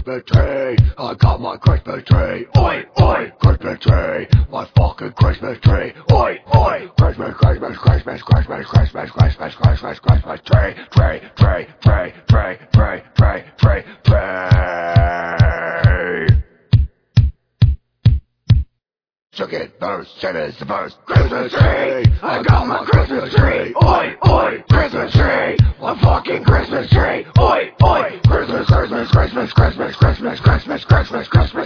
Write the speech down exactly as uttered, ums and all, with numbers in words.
Christmas tree. I got my Christmas tree. Oi, oi, Christmas tree. My fucking Christmas tree. Oi, oi, Christmas, Christmas, Christmas, Christmas, Christmas, Christmas, Christmas, Christmas tree, tree, tree, tree, tree, tree, tree, tree, tree. Second verse, second verse, Christmas tree. I got my Christmas tree. Oi, oi, Christmas tree. My fucking Christmas tree. Oi, oi, Christmas, Christmas, Christmas, Christmas, Christmas, Christmas, Christmas, Christmas.